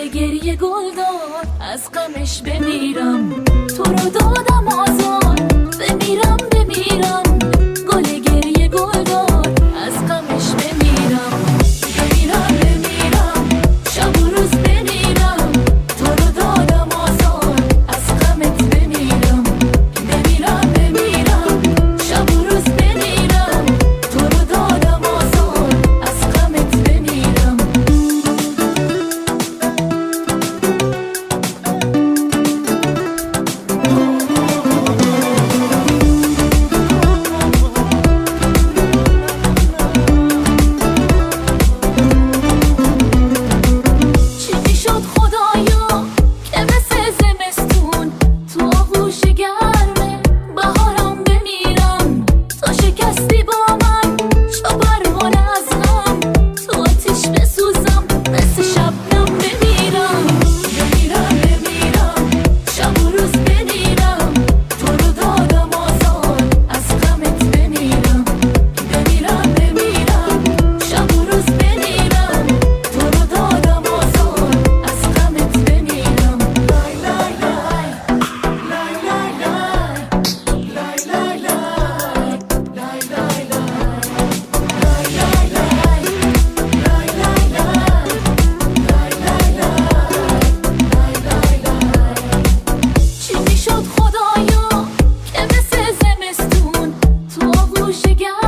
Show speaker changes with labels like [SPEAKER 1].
[SPEAKER 1] گریه گل داد از غمش بمیرم، تو رو دادم آزار بمیرم بمیرم. گل گریه گل داد از غمش بمیرم، بمیرم بمیرم شب و روز بمیرم. تو رو دادم آزار از غمت بمیرم، بمیرم بمیرم شب و روز بمیرم. تو رو دادم آزار از غمت بمیرم. چی میشد خدایا که مثل زمستون تو آغوش گرم بهارم بمیرم. تو شکستی با من چو پروانه از غم، تو آتیش بسوزم مثل شبنم بمیرم، بمیرم بمیرم شب و روز بمیرم. تو رو دادم آزار از غمت بمیرم، بمیرم بمیرم شب و روز بمیرم. تو رو دادم آزار از غمت بمیرم. لای لای لای لای لای لای لای لای لای چی میشد خدایا که مثل زمستون تو آغوش گرم